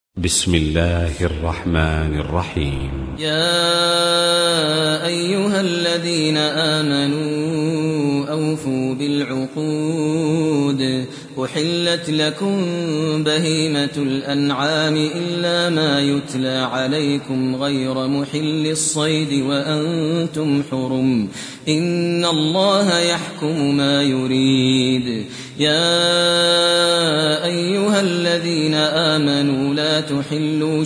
بسم الله الرحمن الرحيم. يا أيها الذين آمنوا أوفوا بالعقود أحلت لكم بهيمة الأنعام إلا ما يتلى عليكم غير محل الصيد وأنتم حرم إن الله يحكم ما يريد. يا أيها الذين آمنوا لا تحلوا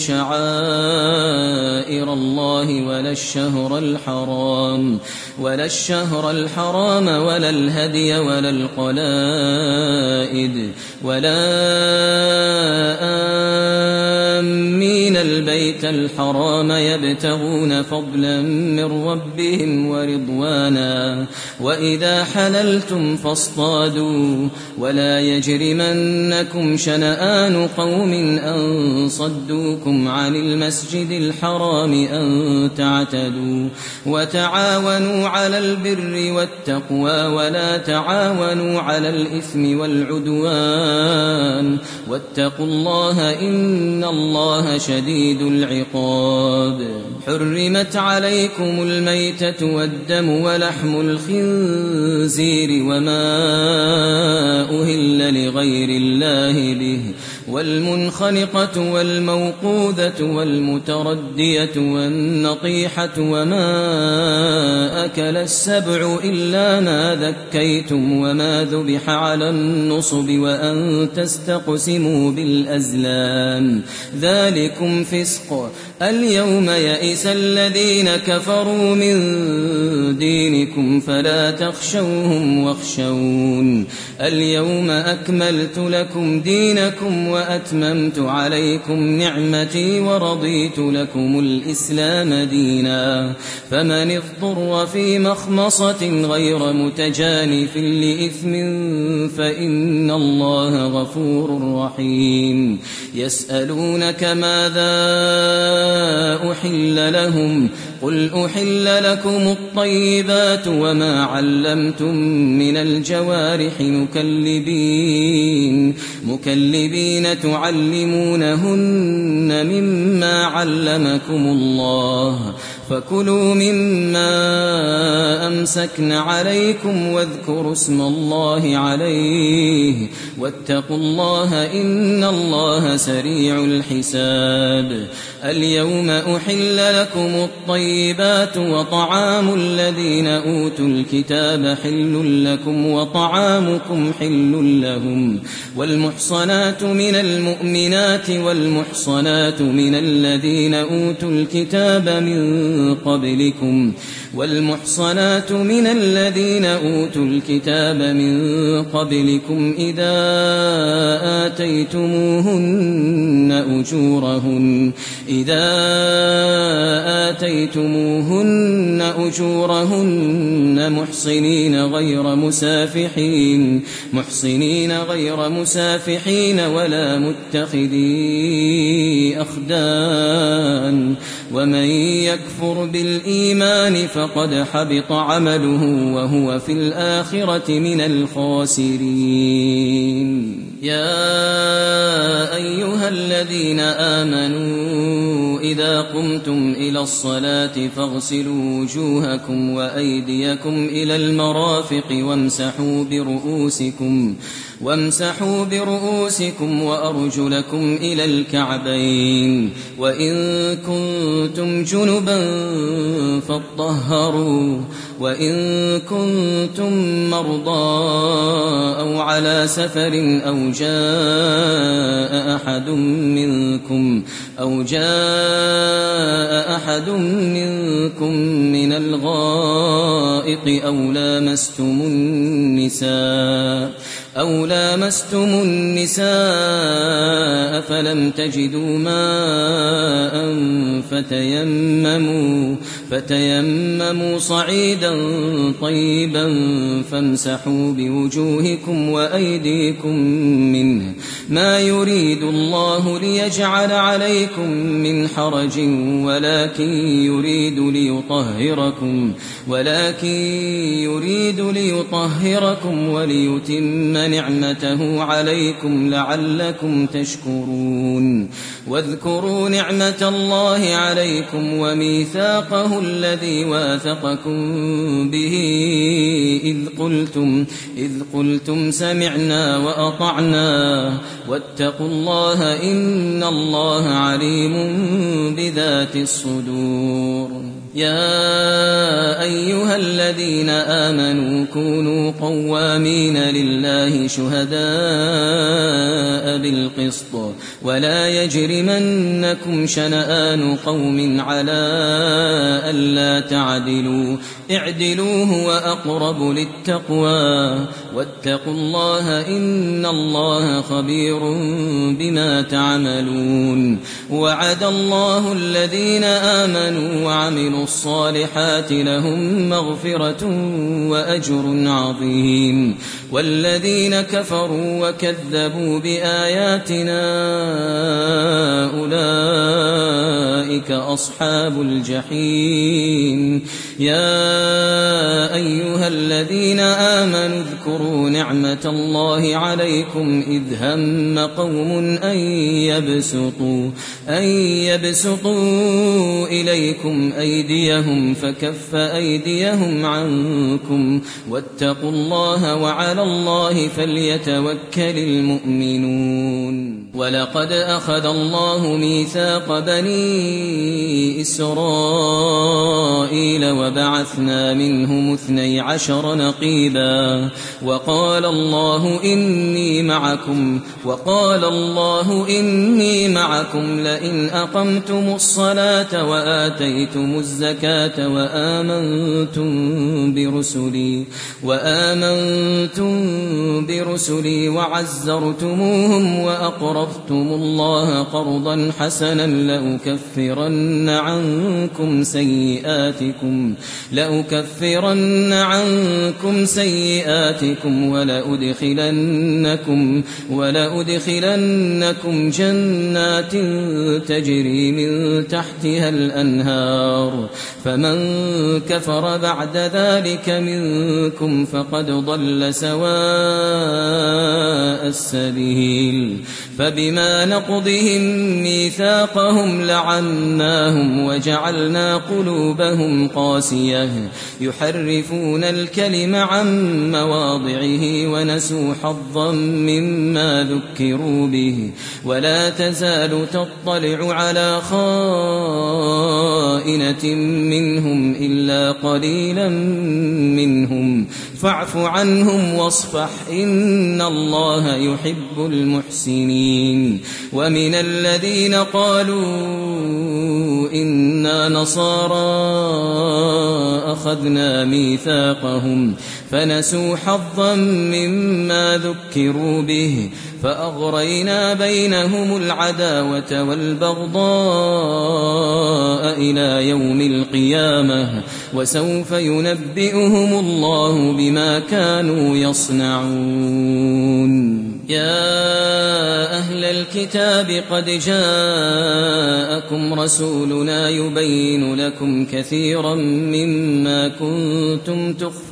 شعائر الله ولا الشهر الحرام ولا الهدي ولا القلائد ولا آمين البيت الحرام يبتغون فضلا من ربهم ورضوانا وإذا حللتم فاصطادوا ولا يجرمنكم شنآن قوم أن صدوكم عن المسجد الحرام أن تعتدوا وتعاونوا على البر والتقوى ولا تعاونوا على الإثم والعدوان واتقوا الله إن الله شديد العقاب. حرمت عليكم الميتة والدم ولحم الخنزير وما أهل لغير الله به والمنخنقة والموقوذة والمتردية والنطيحة وما أكل السبع إلا ما ذكيتم وما ذبح على النصب وأن تستقسموا بالأزلام ذلكم فسق. اليوم يئس الذين كفروا من دينكم فلا تخشوهم واخشون. اليوم أكملت لكم دينكم وأتممت عليكم نعمتي ورضيت لكم الإسلام دينا. فمن اضطر في مخمصة غير متجانف لإثم فإن الله غفور رحيم. يسألونك ماذا أحل لهم قل أحل لكم الطيبات وما علمتم من الجوارح مكلبين تعلمونهن مما علمكم الله فكلوا مما أمسكن عليكم واذكروا اسم الله عليه واتقوا الله إن الله سريع الحساب. اليوم أحل لكم الطيبات وطعام الذين أوتوا الكتاب حل لكم وطعامكم حل لهم والمحصنات من المؤمنات والمحصنات من الذين أوتوا الكتاب من قبلكم إذا آتيتموهن أجورهن محصنين غير مسافحين ولا متخذي أخدان ومن يكفر بالإيمان فقد حبط عمله وهو في الآخرة من الخاسرين. يا أيها الذين آمنوا إذا قمتم إلى الصلاة فاغسلوا وجوهكم وأيديكم إلى المرافق وامسحوا برؤوسكم وأرجلكم إلى الكعبين وإن كنتم جنبا فاطهروا وإن كنتم مرضى أو على سفر أو جاء أحد منكم من الغائط أو لامستم النساء فلم تجدوا ماء فتيمموا صعيدا طيبا فامسحوا بوجوهكم وأيديكم منه ما يريد الله ليجعل عليكم من حرج ولكن يريد ليطهركم وليتم نعمته عليكم لعلكم تشكرون واذكروا نعمة الله عليكم وميثاقه الذي واثقكم به إذ قلتم سمعنا وأطعنا واتقوا الله إن الله عليم بذات الصدور. يا أيها الذين آمنوا كونوا قوامين لله شهداء بالقسط ولا يجرمنكم شنآن قوم على ألا تعدلوا اعدلوا هو أقرب للتقوى واتقوا الله إن الله خبير بما تعملون. وعد الله الذين آمنوا وعملوا الصالحات لهم مغفرة وأجر عظيم والذين كفروا وكذبوا بآياتنا أولئك أصحاب الجحيم. يا أيها الذين آمنوا اذكروا نعمة الله عليكم إذ هم قوم أن يبسطوا إليكم أيديهم فكف أيديهم عنكم واتقوا الله وعلى الله فليتوكل المؤمنون. ولقد أخذ الله ميثاق بني إسرائيل وبعثنا منهم 12 نقيبا وقال الله إني معكم لئن أقمتم الصلاة وآتيتم الزكاة وآمنتم برسلي وعزرتموهم وأقرضتم الله قرضا حسنا لأكفرن عنكم سيئاتكم ولأدخلنكم جنات تجري من تحتها الأنهار فمن كفر بعد ذلك منكم فقد ضل سواء السبيل. فبما نقضهم ميثاقهم لعناهم وجعلنا قلوبهم قاسية يحرفون الكلم عن مواضعه ونسوا حظا مما ذكروا به ولا تزال تطلع على خائنة منهم إلا قليلا منهم فاعف عنهم واصفح إن الله يحب المحسنين. ومن الذين قالوا إنا نصارى أخذنا ميثاقهم فنسوا حظا مما ذكروا به فأغرينا بينهم العداوة والبغضاء إلى يوم القيامة وسوف ينبئهم الله بما كانوا يصنعون. يا أهل الكتاب قد جاءكم رسولنا يبين لكم كثيرا مما كنتم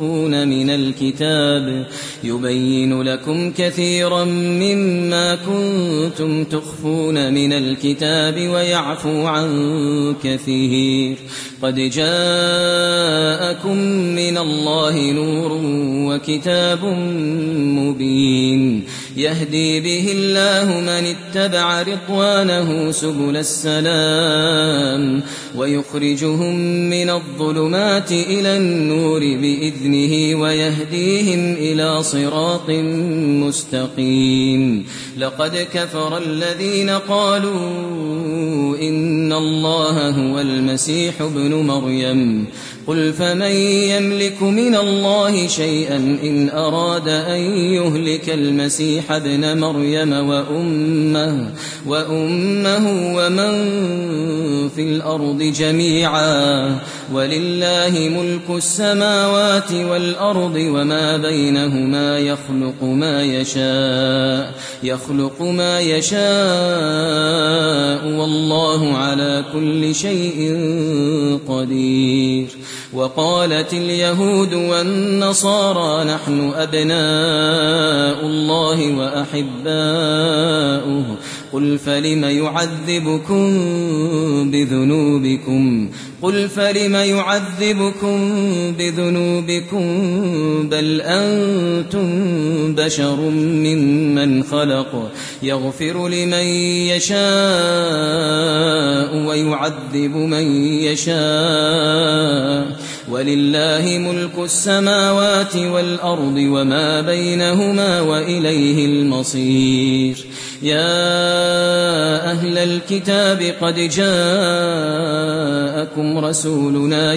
تخفون من الكتاب ويعفو عن كثير. قد جاءكم من الله نور وكتاب مبين يهدي به الله من اتبع رضوانه سبل السلام ويخرجهم من الظلمات إلى النور بإذنه ويهديهم إلى صراط مستقيم. لقد كفر الذين قالوا إن الله هو المسيح ابن مريم قل فمن يملك من الله شيئا إن أراد أن يهلك المسيح ابن مريم وأمه ومن في الأرض جميعا ولله ملك السماوات والأرض وما بينهما يخلق ما يشاء والله على كل شيء قدير. وقالت اليهود والنصارى نحن أبناء الله وأحباؤه قل فلم يعذبكم بذنوبكم بل أنتم بشر ممن خلق يغفر لمن يشاء ويعذب من يشاء ولله ملك السماوات والأرض وما بينهما وإليه المصير. يا أهل الكتاب قد جاءكم رسولنا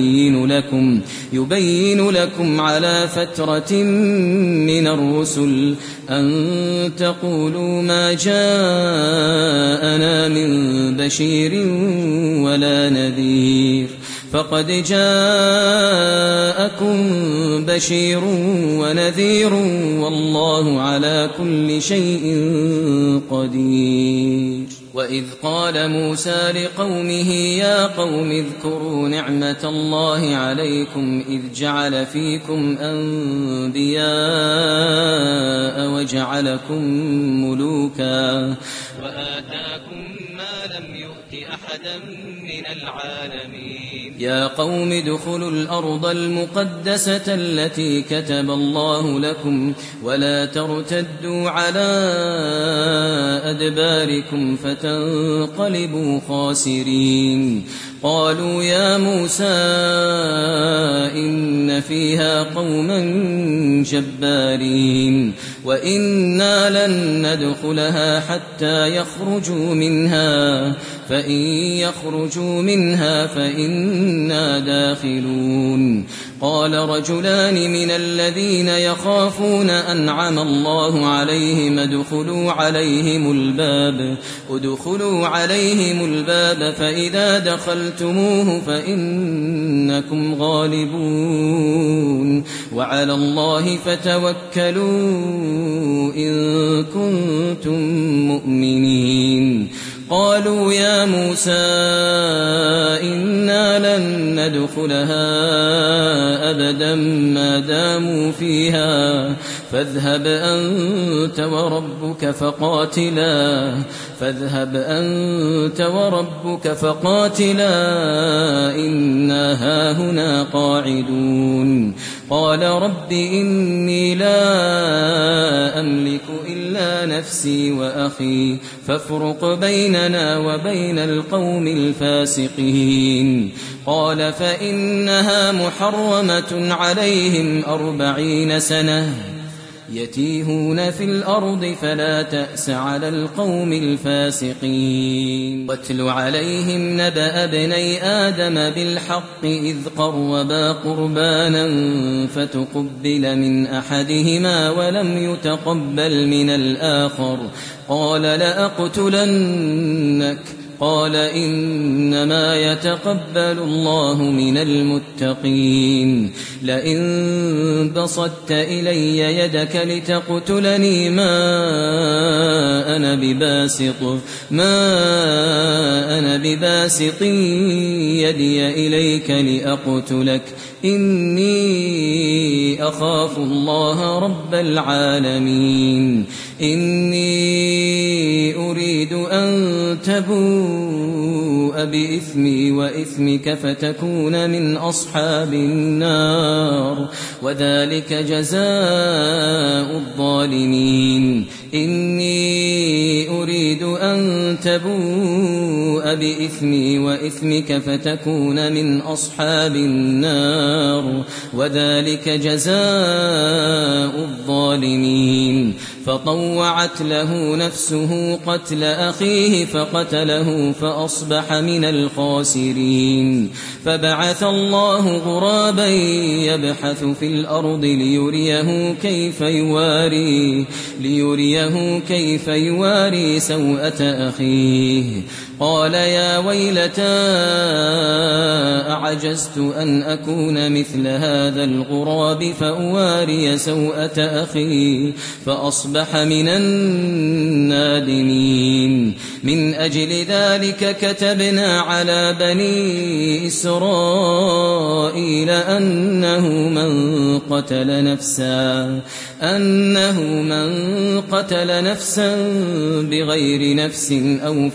يبين لكم على فترة من الرسل أن تقولوا ما جاءنا من بشير ولا نذير فقد جاءكم بشير ونذير والله على كل شيء قدير. وإذ قال موسى لقومه يا قوم اذكروا نعمة الله عليكم إذ جعل فيكم أنبياء وجعلكم ملوكا وآتاكم ما لم يؤت أحدا من العالمين. يا قوم ادخلوا الأرض المقدسة التي كتب الله لكم ولا ترتدوا على أدباركم فتنقلبوا خاسرين. قالوا يا موسى إن فيها قوما جبارين وإنا لن ندخلها حتى يخرجوا منها فإن يخرجوا منها فإنا داخلون. قال رجلان من الذين يخافون أنعم الله عليهم ادخلوا عليهم الباب فإذا دخلتموه فإنكم غالبون وعلى الله فتوكلوا إن كنتم مؤمنين. قالوا يا موسى إنا لن ندخلها أبدا ما داموا فيها فاذهب أنت وربك فقاتلا إنا هاهنا قاعدون. قال رب إني لا أملك إلا نفسي وأخي فافرق بيننا وبين القوم الفاسقين. قال فإنها محرمة عليهم 40 سنة يتيهون في الأرض فلا تأس على القوم الفاسقين. واتل عليهم نبأ ابني آدم بالحق إذ قربا قربانا فتقبل من أحدهما ولم يتقبل من الآخر قال لأقتلنك قال إنما يتقبل الله من المتقين. لئن بسطت إلي يدك لتقتلني ما أنا بباسط يدي إليك لأقتلك إني أخاف الله رب العالمين. إني أريد أن تبوء بإثمي وإثمك فتكون من أصحاب النار وذلك جزاء الظالمين. إني أريد أن تبوء بإثمي وإثمك فتكون من أصحاب النار وذلك جزاء الظالمين. فطوعت له نفسه قتل أخيه فقتله فأصبح من الخاسرين فبعث الله غرابا يبحث في الأرض ليريه كيف يواري سوءة أخيه قال يا ويلتى أعجزت أن أكون مثل هذا الغراب فأواري سوءة أخي فأصبح من النادمين من أجل ذلك كتبنا على بني إسرائيل أنه من قتل نفسا بغير نفس أو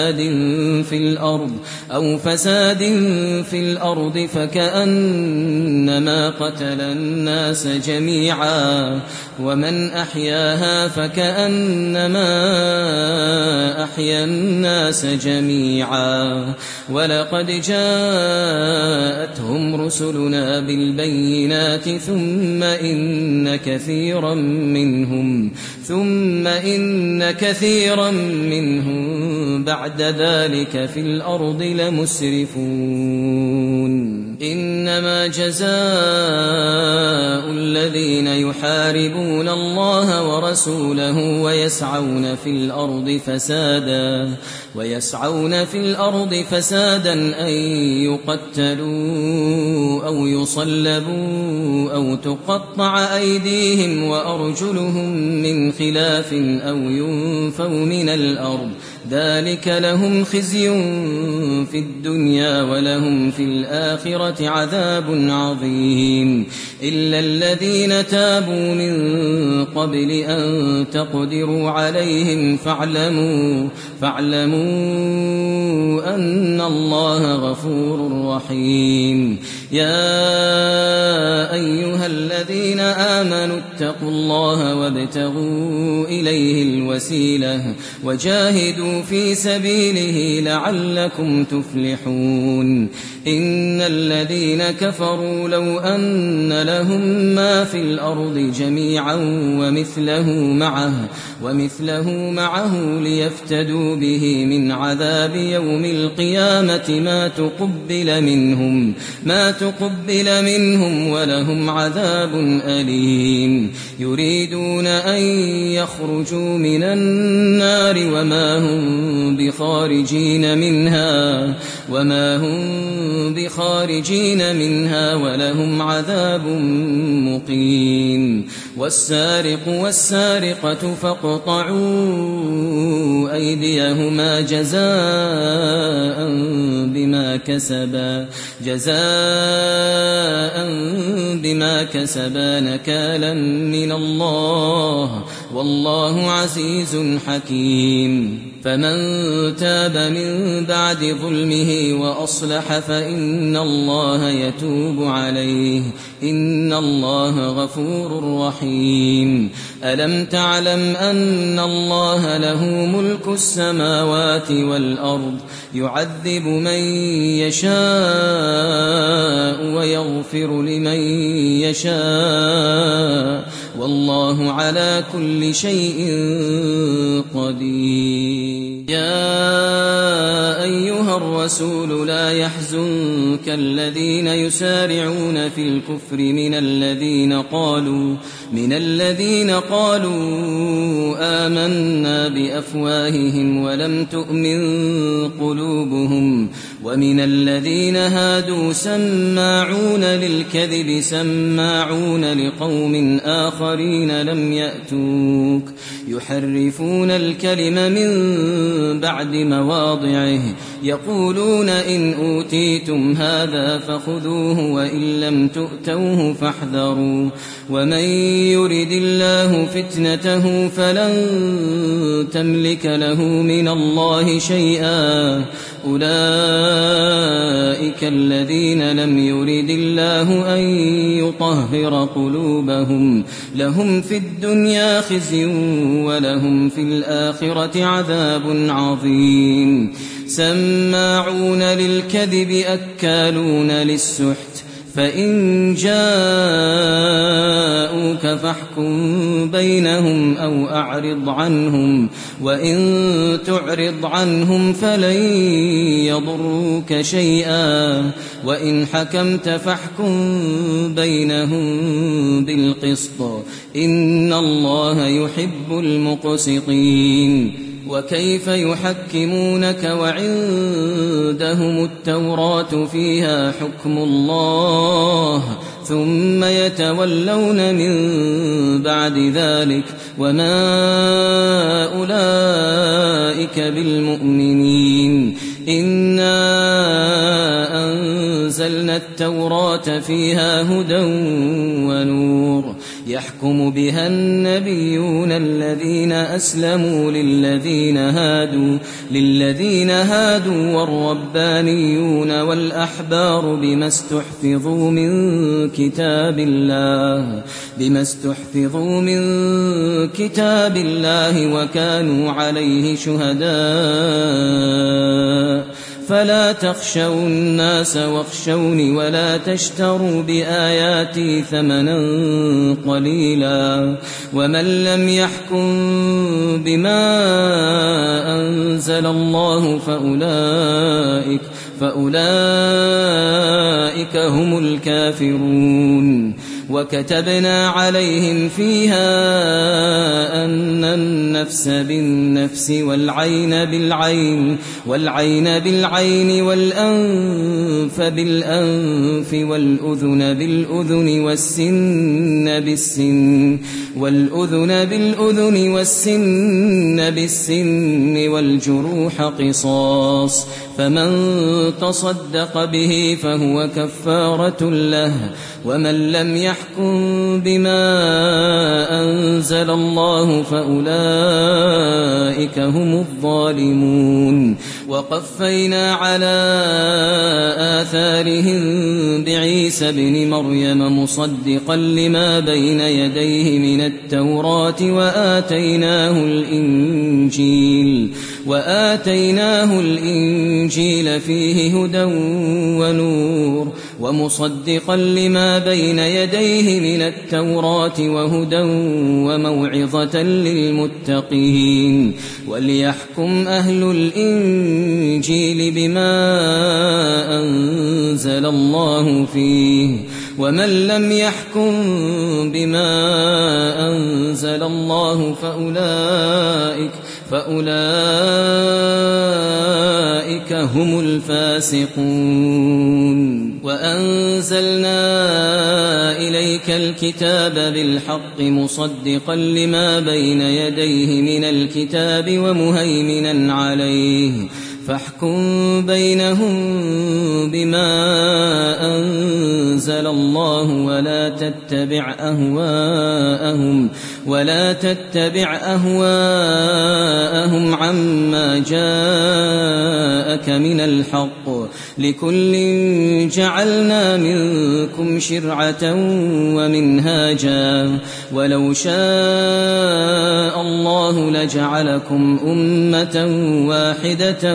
فساد في الأرض فكأنما قتل الناس جميعا ومن أحياها فكأنما أحيا الناس جميعا ولقد جاءتهم رسلنا بالبينات ثم إن كثيرا منهم بعد ذلك في الأرض لمسرفون إنما جزاء الذين يحاربون الله ورسوله ويسعون في الأرض فسادا أن يقتلوا أو يصلبوا أو تقطع أيديهم وأرجلهم من خلاف أو ينفوا من الأرض ذلك لهم خزي في الدنيا ولهم في الآخرة عذاب عظيم إلا الذين تابوا من قبل أن تقدروا عليهم فاعلموا أن الله غفور رحيم يا أيها الذين آمنوا اتقوا الله وابتغوا إليه الوسيلة وجاهدوا في سبيله لعلكم تفلحون إن الذين كفروا لو أن لهم ما في الأرض جميعا ومثله معه ليفتدوا به من عذاب يوم القيامة ما تقبل منهم ولهم عذاب أليم يريدون أن يخرجوا من النار وما هم بخارجين منها ولهم عذاب مقيم والسارق والسارقة فاقطعوا أيديهما جزاء بما كسبا نكالا من الله والله عزيز حكيم فمن تاب من بعد ظلمه وأصلح فإن الله يتوب عليه إن الله غفور رحيم ألم تعلم أن الله له ملك السماوات والأرض يعذب من يشاء ويغفر لمن يشاء والله على كل شيء قدير يا أيها الرسول لا يحزنك الذين يسارعون في الكفر من الذين قالوا آمنا بأفواههم ولم تؤمن قلوبهم ومن الذين هادوا سماعون للكذب سماعون لقوم آخرين لم يأتوك يحرفون الكلم من بعد مواضعه يقولون إن أوتيتم هذا فخذوه وإن لم تؤتوه فاحذروا ومن يرد الله فتنته فلن تملك له من الله شيئا أولئك الذين لم يرد الله أن يطهر قلوبهم لهم في الدنيا خزي ولهم في الآخرة عذاب عظيم سماعون للكذب أكالون للسحت فإن جاءوك فاحكم بينهم أو أعرض عنهم وإن تعرض عنهم فلن يضروك شيئا وإن حكمت فاحكم بينهم بالقسط إن الله يحب المقسطين وكيف يحكمونك وعندهم التوراة فيها حكم الله ثم يتولون من بعد ذلك وما أولئك بالمؤمنين إنا أنزلنا التوراة فيها هدى ونور يحكم بها النبيون الذين أسلموا للذين هادوا والربانيون والأحبار بما استحفظوا من كتاب الله وكانوا عليه شهداء فلا تخشوا الناس واخشوني ولا تشتروا بآياتي ثمنا قليلا ومن لم يحكم بما أنزل الله فأولئك هم الكافرون وكتبنا عليهم فيها أن النفس بالنفس والعين بالعين والأنف بالأنف والأذن بالأذن والسن بالسن والجروح قصاص فمن تصدق به فهو كفارة له ومن لم يحكم بما أنزل الله فأولئك هم الظالمون وقفينا على آثارهم بعيسى ابن مريم مصدقا لما بين يديه من التوراة وآتيناه الإنجيل فيه هدى ونور ومصدقا لما بين يديه من التوراة وهدى وموعظة للمتقين وليحكم أهل الإنجيل بما أنزل الله فيه ومن لم يحكم بما أنزل الله فأولئك هم الفاسقون وأنزلنا إليك الكتاب بالحق مصدقا لما بين يديه من الكتاب ومهيمنا عليه فاحكم بينهم بما أنزل الله ولا تتبع أهواءهم عما جاءك من الحق لكل جعلنا منكم شرعة ومنهاجا ولو شاء الله لجعلكم أمة واحدة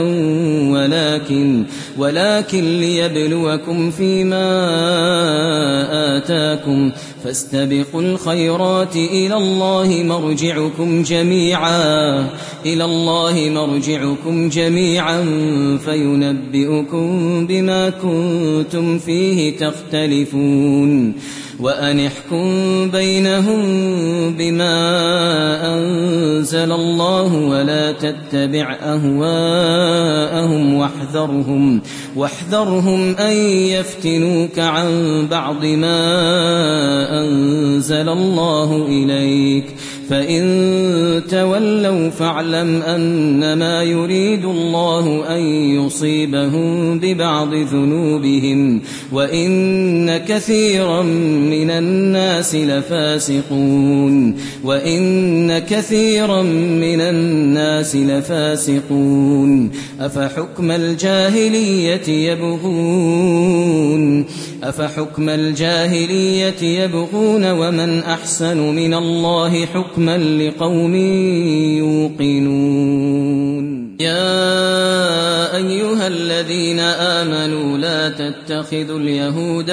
ولكن ليبلوكم فيما آتاكم فاستبقوا الخيرات إلى الله مرجعكم جميعا فينبئكم بما كنتم فيه تختلفون وأن احكم بينهم بما أنزل الله ولا تتبع أهواءهم واحذرهم أن يفتنوك عن بعض ما أنزل الله إليك فإن تولوا فاعلم أنما يريد الله أن يصيبهم ببعض ذنوبهم وإن كثيرا من الناس لفاسقون أفحكم الجاهلية يبغون ومن أحسن من الله حكما لقوم يوقنون يا أيها الذين آمنوا لا تتخذوا اليهود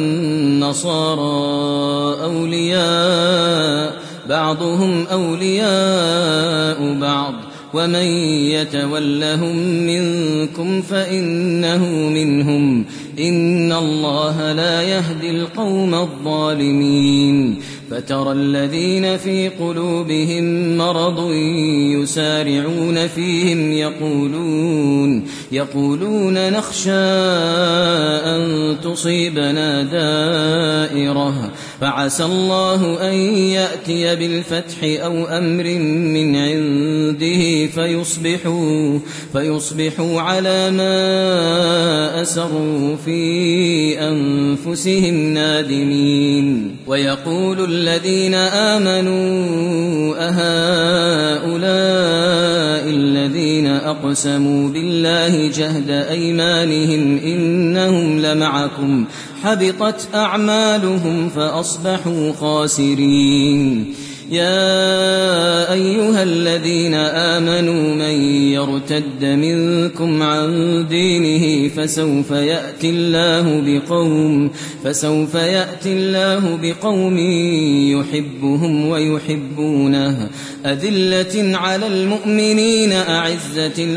والنصارى أولياء بعضهم أولياء بعض ومن يتولهم منكم فإنه منهم إن الله لا يهدي القوم الظالمين فترى الذين في قلوبهم مرض يسارعون فيهم يقولون نخشى أن تصيبنا دائرة فعسى الله أن يأتي بالفتح أو أمر من عنده فيصبحوا على ما أسروا في أنفسهم نادمين ويقول الذين آمنوا أهؤلاء الذين أقسموا بالله جهد أيمانهم إنهم لمعكم حبطت أعمالهم فأصبحوا خاسرين يا أيها الذين آمنوا من يرتد منكم عن دينه فسوف يأتي الله بقوم يحبهم ويحبونه أذلة على المؤمنين أعزة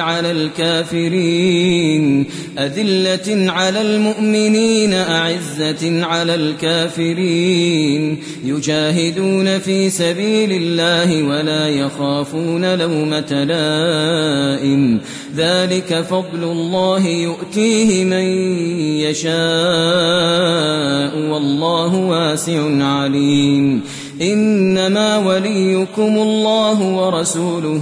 على المؤمنين يجاهدون في سبيل الله ولا يخافون لومة لائم ذلك فضل الله يؤتيه من يشاء والله واسع عليم إنما وليكم الله ورسوله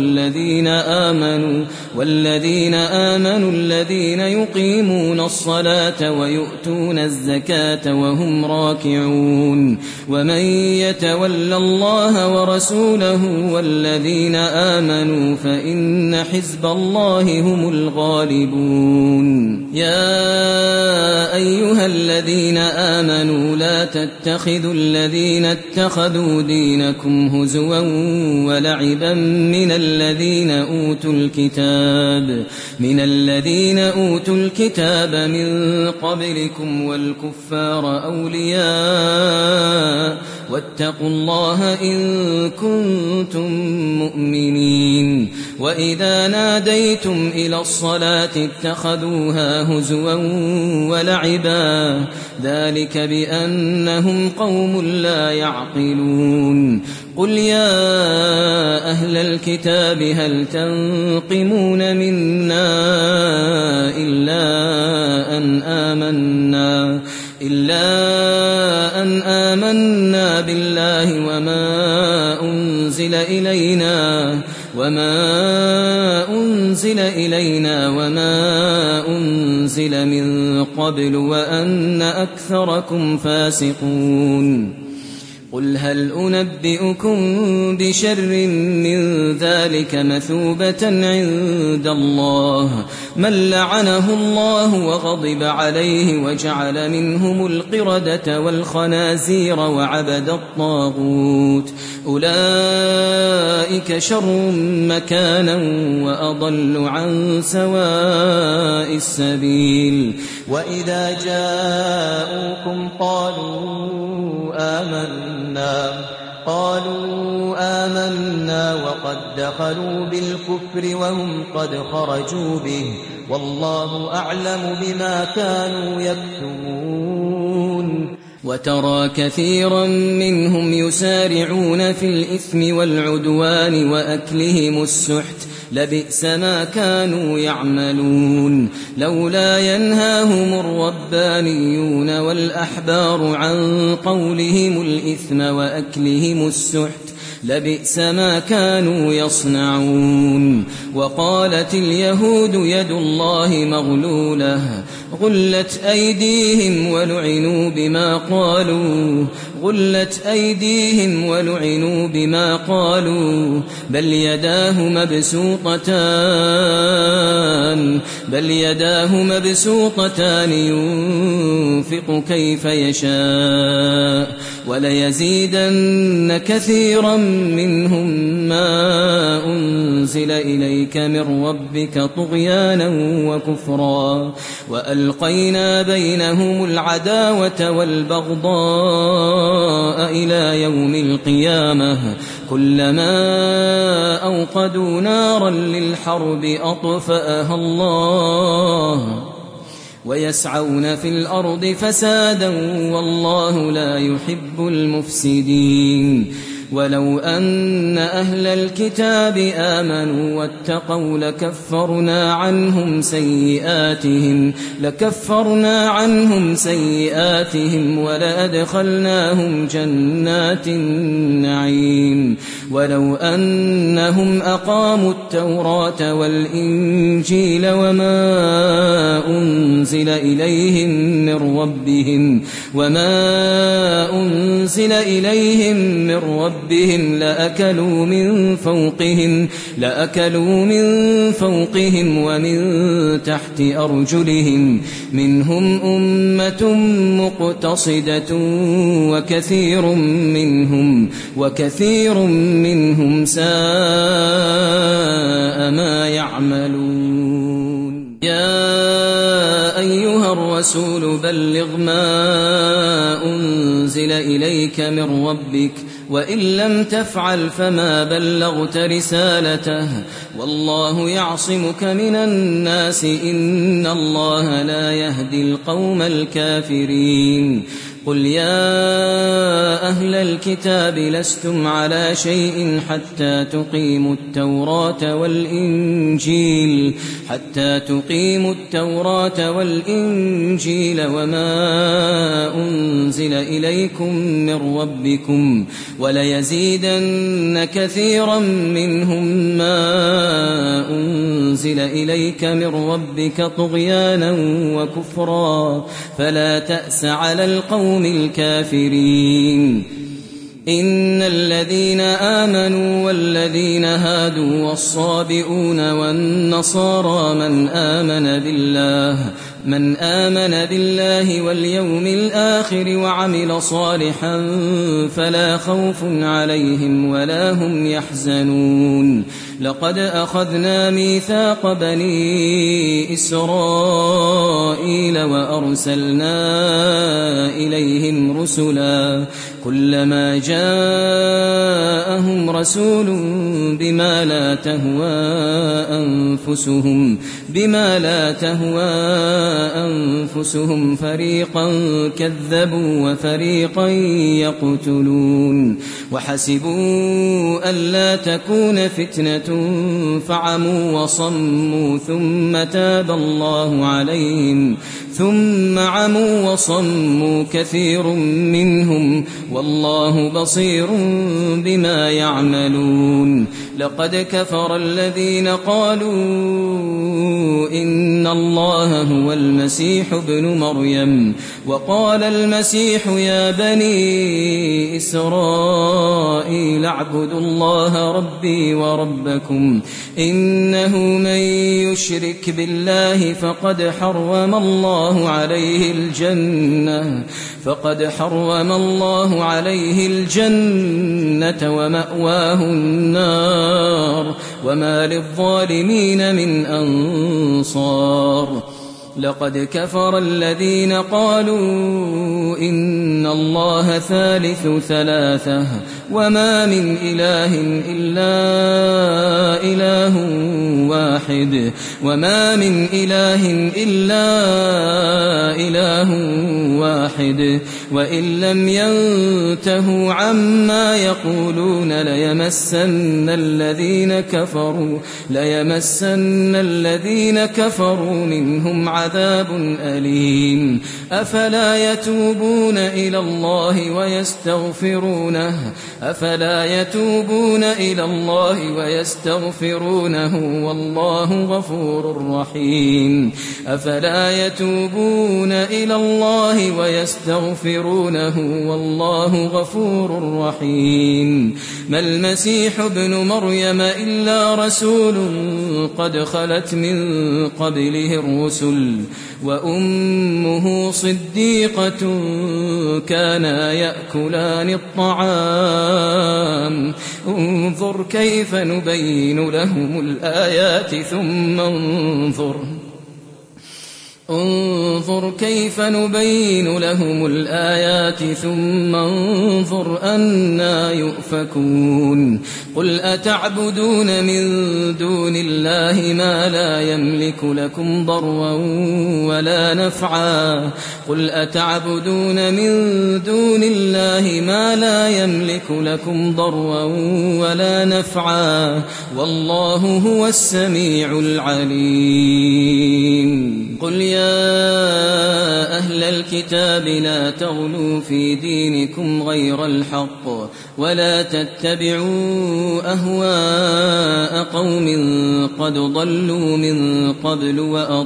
والذين آمنوا الذين يقيمون الصلاة ويؤتون الزكاة وهم راكعون ومن يتول الله ورسوله والذين آمنوا فإن حزب الله هم الغالبون يا أيها الذين آمنوا لا تتخذوا الذين اتخذوا دينكم هزوا ولعبا من الذين أوتوا الكتاب من قبلكم والكفار أولياء واتقوا الله إن كنتم مؤمنين وإذا ناديتم إلى الصلاة اتخذوها هزوا ولعبا ذلك بأنهم قوم لا يعقلون قل يا أهل الكتاب هل تنقمون منا إلا أن آمنا بالله وما أنزل إلينا وما أنزل من قبل وأن أكثركم فاسقون قل هل أنبئكم بشر من ذلك مثوبة عند الله من لعنه الله وغضب عليه وجعل منهم القردة والخنازير وعبد الطاغوت أولئك شر مكانا وأضل عن سواء السبيل وإذا جاءوكم قالوا آمنا وقد دخلوا بالكفر وهم قد خرجوا به والله أعلم بما كانوا يكتمون وترى كثيرا منهم يسارعون في الإثم والعدوان وأكلهم السحت لبئس ما كانوا يعملون لولا ينهاهم الربانيون والأحبار عن قولهم الإثم وأكلهم السحت لبئس ما كانوا يصنعون وقالت اليهود يد الله مغلولة غلت أيديهم ولعنوا بما قالوا بل يداه مبسوطتان ينفق كيف يشاء وليزيدن كثيرا منهم ما أنزل إليك من ربك طغيانا وكفرا وألقينا بينهم العداوة والبغضاء إلى يوم القيامة كلما أوقدوا نارا للحرب أطفأها الله ويسعون في الأرض فسادا والله لا يحب المفسدين ولو أن أهل الكتاب آمنوا واتقوا لكفرنا عنهم سيئاتهم ولأدخلناهم جنات النعيم ولو أنهم أقاموا التوراة والإنجيل وما أنزل إليهم من ربهم لأكلوا من فوقهم ومن تحت أرجلهم منهم أمة مقتصدة وكثير منهم ساء ما يعملون يا أيها الرسول بلغ ما أنزل إليك من ربك وإن لم تفعل فما بلغت رسالته والله يعصمك من الناس إن الله لا يهدي القوم الكافرين قل يا أهل الكتاب لستم على شيء حتى تقيموا التوراة والإنجيل وما أنزل إليكم من ربكم وليزيدن كثيرا منهم ما أنزل إليك من ربك طغيانا وكفرا فلا تأس على القوم الكافرين إن الذين آمنوا والذين هادوا والصابئون والنصارى من آمن بالله واليوم الآخر وعمل صالحا فلا خوف عليهم ولا هم يحزنون لقد أخذنا ميثاق بني إسرائيل وأرسلنا إليهم رسلا كلما جاءهم رسول بما لا تهوى أنفسهم فريقا كذبوا وفريقا يقتلون وحسبوا ألا تكون فتنة فعموا وصموا ثم عموا وصموا كثير منهم والله بصير بما يعملون لقد كفر الذين قالوا إن الله هو المسيح ابن مريم وقال المسيح يا بني إسرائيل اعبدوا الله ربي وربكم إنه من يشرك بالله فقد حرم الله عليه الجنة ومأواه النار وما للظالمين من أنصار لقد كفر الذين قالوا إن الله ثالث ثلاثة وما من إله إلا إله واحد وإن لم ينتهوا عما يقولون ليمسن الذين كفروا منهم عذاب أليم أفلا يتوبون إلى الله ويستغفرونه والله غفور رحيم أفلا يتوبون إلى الله ويستغفرونه والله غفور رحيم ما المسيح ابن مريم إلا رسول قد خلت من قبله الرسل الرسل وأمه صديقة كانا يأكلان الطعام انظر كيف نبين لهم الآيات انظر كيف نبين لهم الآيات ثم انظر أنى يؤفكون قل أتعبدون من دون الله ما لا يملك لكم ضرا ولا نفعا قل أتعبدون من دون الله ما لا يملك لكم ضرا ولا نفعا والله هو السميع العليم قل يا أهل الكتاب لا تغلوا في دينكم غير الحق ولا تتبعوا أهواء قوم قد ضلوا من قبل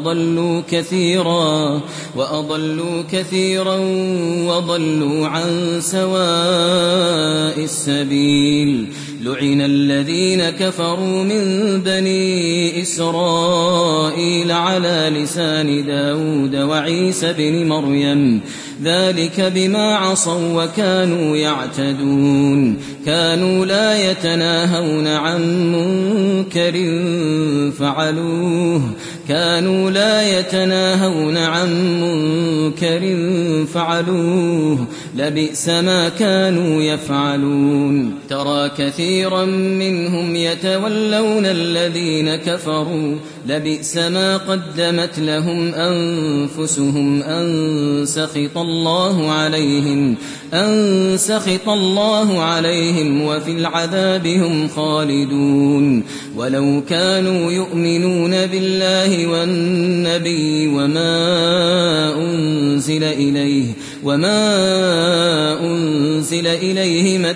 وأضلوا كثيرا وضلوا عن سواء السبيل لعن الذين كفروا من بني إسرائيل على لسان داود وعيسى بن مريم ذلك بما عصوا وكانوا يعتدون كانوا لا يتناهون عن منكر فعلوه لبئس ما كانوا يفعلون ترى كثيرا منهم يتولون الذين كفروا لبئس ما قدمت لهم أنفسهم أن سخط الله عليهم وفي العذاب هم خالدون ولو كانوا يؤمنون بالله والنبي وما أنزل إليه ما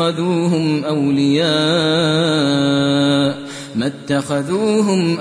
اتخذوهم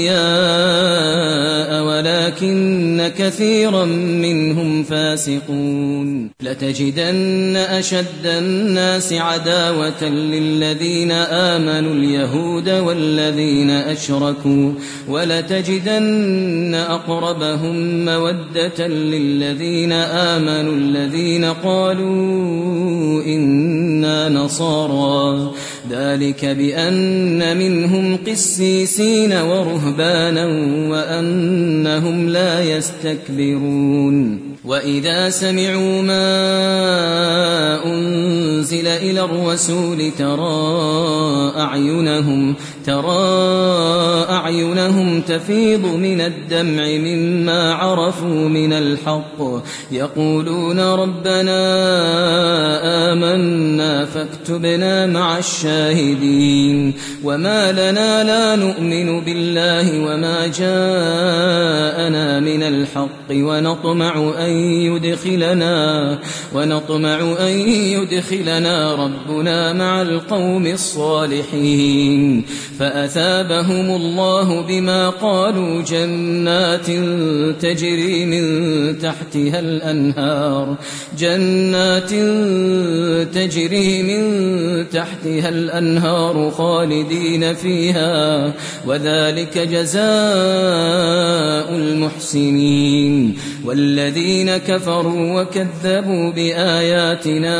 أولياء ولكن كثيرا منهم فاسقون لتجدن أشد الناس عداوة للذين آمنوا اليهود والذين أشركوا ولتجدن أقربهم مودة للذين آمنوا الذين قالوا إنا نصارى ذلك بأن منهم قسيسين ورهبانا وأنهم لا يستكبرون وإذا سمعوا ما أنزل إلى الرسول ترى أعينهم تفيض من الدمع مما عرفوا من الحق يقولون ربنا آمنا فاكتبنا مع الشاهدين وما لنا لا نؤمن بالله وما جاءنا من الحق ونطمع أن يدخلنا ربنا مع القوم الصالحين فأثابهم الله بما قالوا جنات تجري من تحتها الأنهار خالدين فيها وذلك جزاء المحسنين والذين كفروا وكذبوا بآياتنا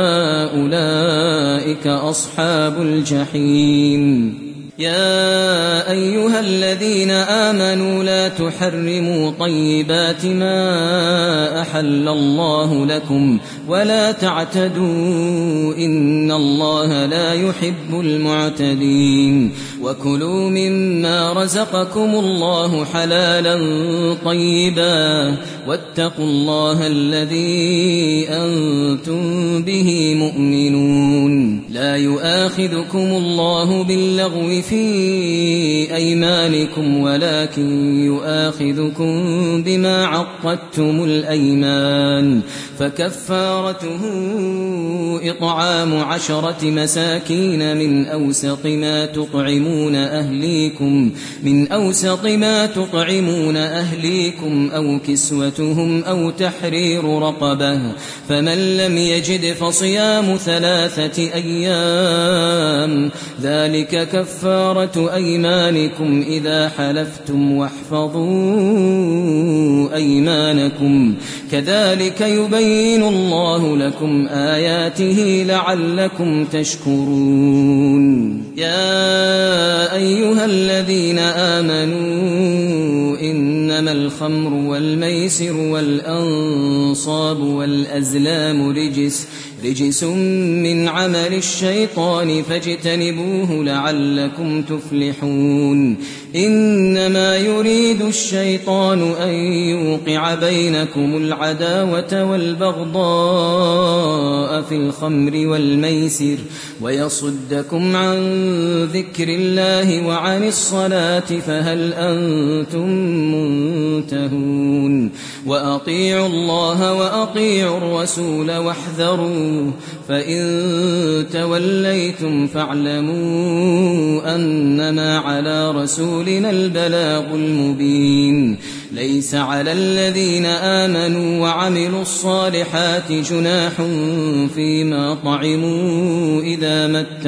أولئك أصحاب الجحيم يا أيها الذين آمنوا لا تحرموا طيبات ما أحل الله لكم ولا تعتدوا إن الله لا يحب المعتدين وكلوا مما رزقكم الله حلالا طيبا واتقوا الله الذي أنتم به مؤمنون لا يؤاخذكم الله باللغو في أيمانكم ولكن يؤاخذكم بما عقدتم الأيمان فكفارته إطعام 10 مساكين من أوسط ما تطعمون أهليكم أو كسوتهم أو تحرير رقبة فمن لم يجد فصيام 3 أيام ذلك كفارة أيمانكم إذا حلفتم واحفظوا أيمانكم كذلك يبين الله لكم آياته لعلكم تشكرون يا أيها الذين آمنوا إنما الخمر والميسر والأنصاب والأزلام رجس من عمل الشيطان فاجتنبوه لعلكم تفلحون إنما يريد الشيطان أن يوقع بينكم العداوة والبغضاء في الخمر والميسر ويصدكم عن ذكر الله وعن الصلاة فهل أنتم منتهون وأطيعوا الله وأطيعوا الرسول واحذروا فإن توليتم فاعلموا أنما على رسولنا البلاغ المبين ليس على الذين آمنوا وعملوا الصالحات جناح فيما طعموا إذا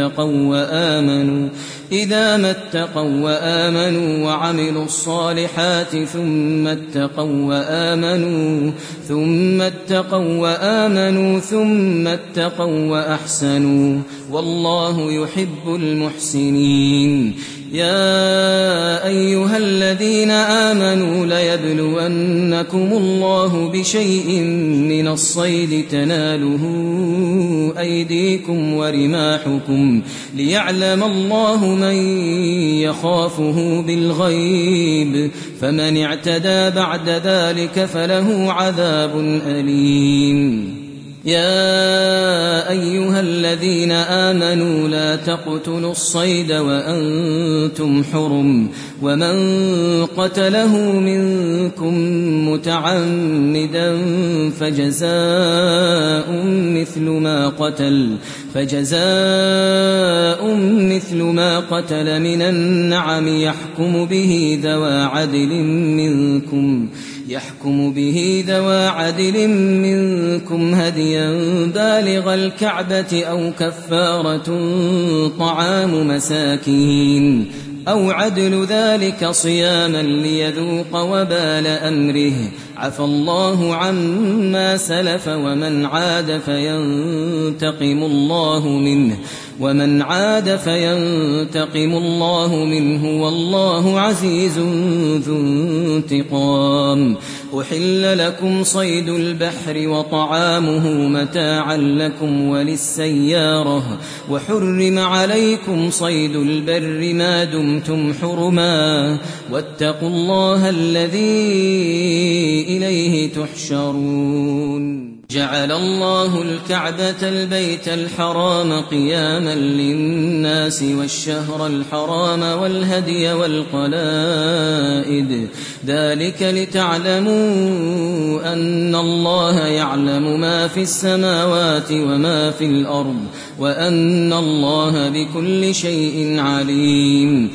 ما اتقوا وآمنوا وعملوا الصالحات ثم اتقوا وأحسنوا والله يحب المحسنين يا أيها الذين آمنوا ليبلونكم الله بشيء من الصيد تناله أيديكم ورماحكم ليعلم الله من يخافه بالغيب فمن اعتدى بعد ذلك فله عذاب أليم يا أيها الذين آمنوا لا تقتلوا الصيد وأنتم حرم ومن قتله منكم متعمدا فجزاء مثل ما قتل من النعم يحكم به ذوى عدل منكم هديا بالغ الكعبة أو كفارة طعام مساكين أو عدل ذلك صياما ليذوق وبال أمره عفى الله عما سلف ومن عاد فينتقم الله منه والله عزيز ذو انتقام أحل لكم صيد البحر وطعامه متاعا لكم وللسيارة وحرم عليكم صيد البر ما دمتم حرما واتقوا الله الذي إليه تحشرون جعل الله الكعبة البيت الحرام قياما للناس والشهر الحرام والهدي والقلائد ذلك لتعلموا أن الله يعلم ما في السماوات وما في الأرض وأن الله بكل شيء عليم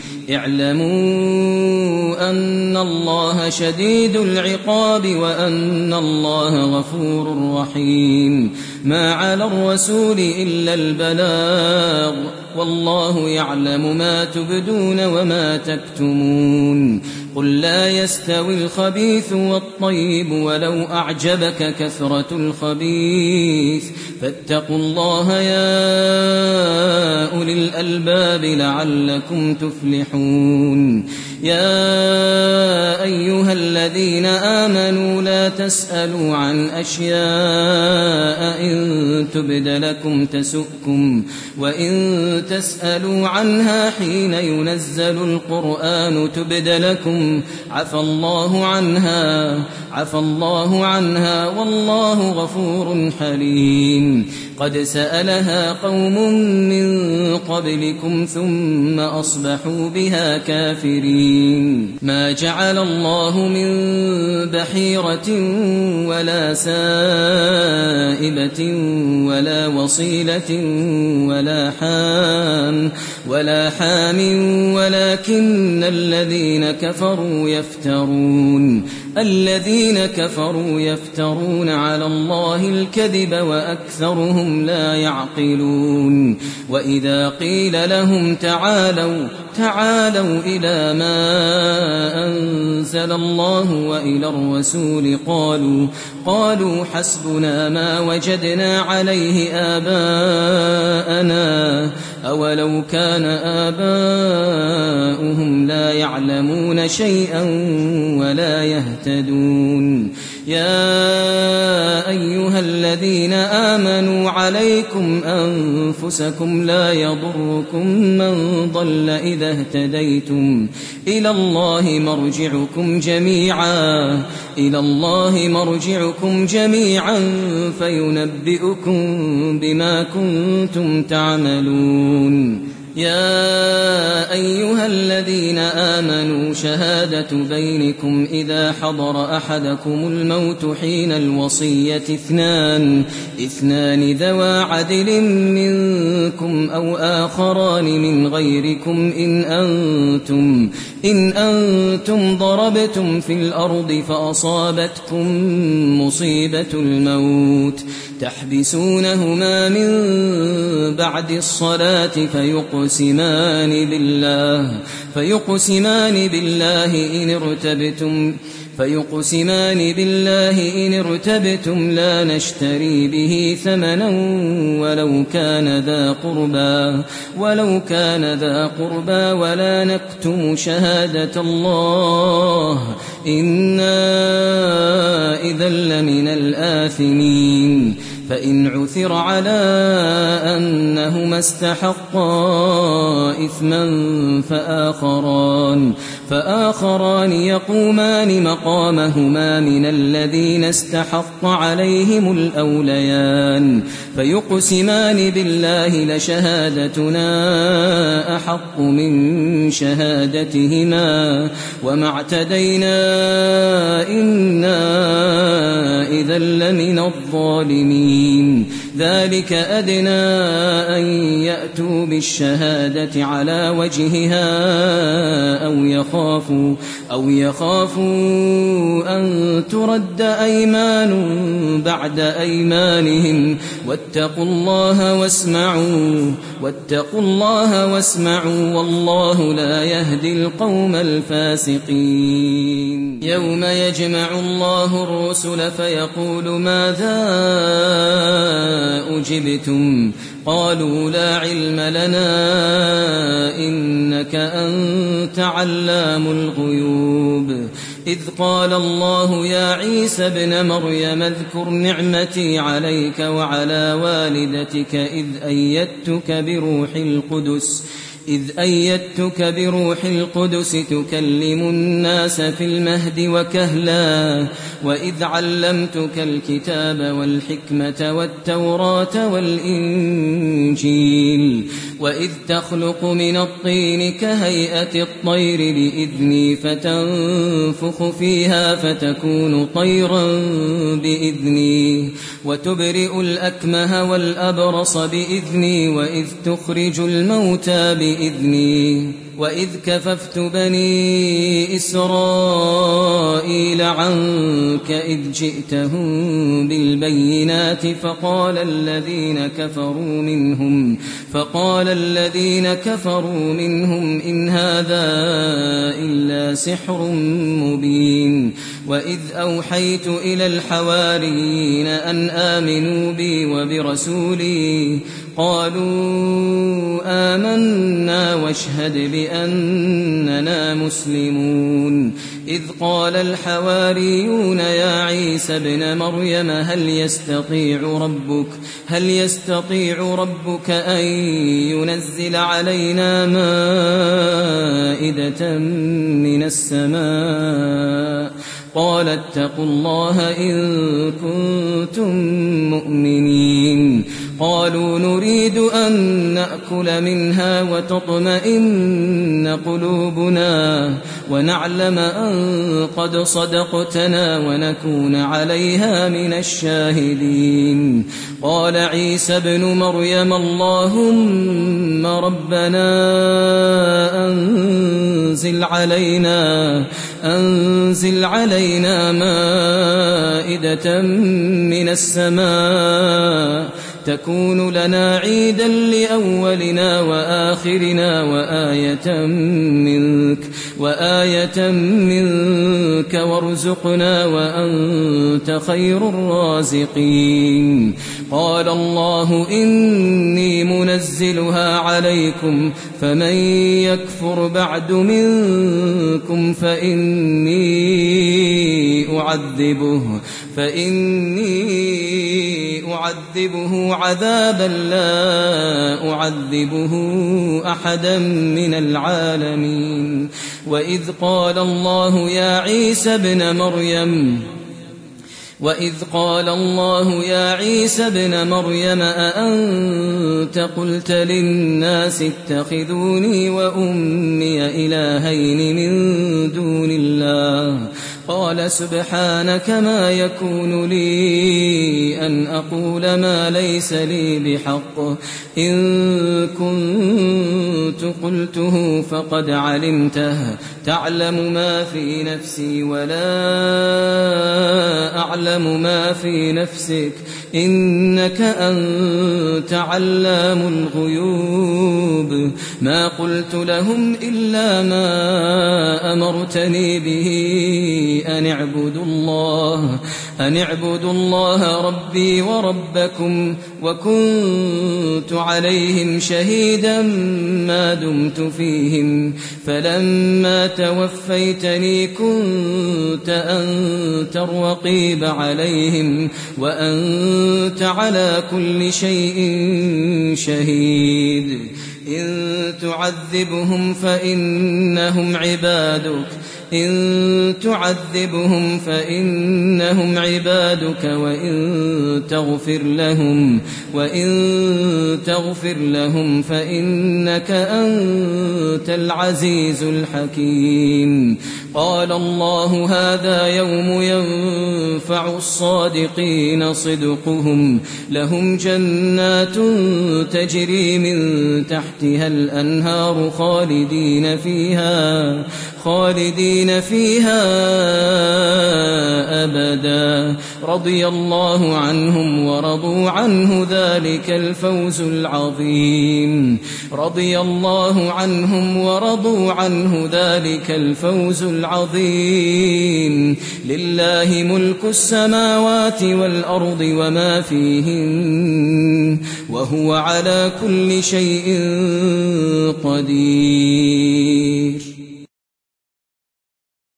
اعلموا أن الله شديد العقاب وأن الله غفور رحيم ما على الرسول إلا البلاغ والله يعلم ما تبدون وما تكتمون قل لا يستوي الخبيث والطيب ولو أعجبك كثرة الخبيث فاتقوا الله يا أولي الألباب لعلكم تفلحون يا أيها الذين آمنوا لا تسألوا عن أشياء إن تبد لكم تسؤكم وإن تسألوا عنها حين ينزل القرآن تبد لكم عفى الله عنها والله غفور حليم قد سألها قوم من قبلكم ثم أصبحوا بها كافرين ما جعل الله من بحيرة ولا سائبة ولا وصيلة ولا حام ولكن الذين كفروا يفترون الذين الذين كفروا يفترون على الله الكذب وأكثرهم لا يعقلون وإذا قيل لهم تعالوا إلى ما أنزل الله وإلى الرسول قالوا حسبنا ما وجدنا عليه آباءنا أولو كان آباؤهم لا يعلمون شيئا ولا يهتدون يا أيها الذين آمنوا عليكم أنفسكم لا يضركم من ضل إذا اهتديتم إلى الله مرجعكم جميعا فينبئكم بما كنتم تعملون يا أيها الذين آمنوا شهادة بينكم إذا حضر أحدكم الموت حين الوصية اثنان ذوى عدل منكم أو آخران من غيركم إن أنتم ضربتم في الأرض فأصابتكم مصيبة الموت تحبسونهما من بعد الصلاة فيقسمان بالله إن ارتبتم لا نشتري به ثمنا ولو كان ذا قربى ولا نكتم شهادة الله إنا إذا لمن الآثمين فإن عثر على أنهما استحقا إثما فآخران يقومان مقامهما من الذين استحق عليهم الأوليان فيقسمان بالله لشهادتنا أحق من شهادتهما وما اعتدينا إنا إذا لمن الظالمين ذلك أدنى أن يأتوا بالشهادة على وجهها أو يخافوا أن ترد أيمان بعد أيمانهم واتقوا الله واسمعوا والله لا يهدي القوم الفاسقين يوم يجمع الله الرسل فيقول ماذا أجبتم قالوا لا علم لنا إنك أنت علام الغيوب إذ قال الله يا عيسى ابن مريم اذكر نعمتي عليك وعلى والدتك إذ أيدتك بروح القدس تكلم الناس في المهد وكهلا وإذ علمتك الكتاب والحكمة والتوراة والإنجيل وإذ تخلق من الطين كهيئة الطير بإذني فتنفخ فيها فتكون طيرا بإذني وتبرئ الأكمه والأبرص بإذني وإذ تخرج الموتى بإذني وإذ كففت بني إسرائيل عنك إذ جئتهم بالبينات فقال الذين كفروا منهم إن هذا إلا سحر مبين وإذ أوحيت إلى الحواريين أن آمنوا بي وبرسولي قالوا آمنا واشهد بأننا مسلمون إذ قال الحواريون يا عيسى ابن مريم هل يستطيع ربك أن ينزل علينا مائدة من السماء قال اتقوا الله إن كنتم مؤمنين قالوا نريد أن نأكل منها وتطمئن قلوبنا ونعلم أن قد صدقتنا ونكون عليها من الشاهدين. قال عيسى ابن مريم اللهم ربنا أنزل علينا مائدة من السماء تكون لنا عيدا لأولنا وآخرنا وآية منك وارزقنا وأنت خير الرازقين. قال الله إني منزلها عليكم فمن يكفر بعد منكم فإني أعذبه عذابا لا أعذبه أحدا من العالمين. وإذ قال الله يا عيسى ابن مريم أأنت قلت للناس اتخذوني وأمي إلهين من دون الله قال سبحانك ما يكون لي أن أقول ما ليس لي بحق إن كنت قلته فقد علمته تعلم ما في نفسي ولا أعلم ما في نفسك إنك أنت علام الغيوب. ما قلت لهم إلا ما أمرتني به أن اعبدوا الله ربي وربكم وكنت عليهم شهيدا ما دمت فيهم فلما توفيتني كنت أنت الرقيب عليهم وأنت على كل شيء شهيد. إن تعذبهم فإنهم عبادك وإن تغفر لهم فإنك أنت العزيز الحكيم. قال الله هذا يوم ينفع الصادقين صدقهم لهم جنات تجري من تحتها الأنهار خالدين فيها أبدا رضي الله عنهم ورضوا عنه ذلك الفوز العظيم. لله ملك السماوات والأرض وما فيهن وهو على كل شيء قدير.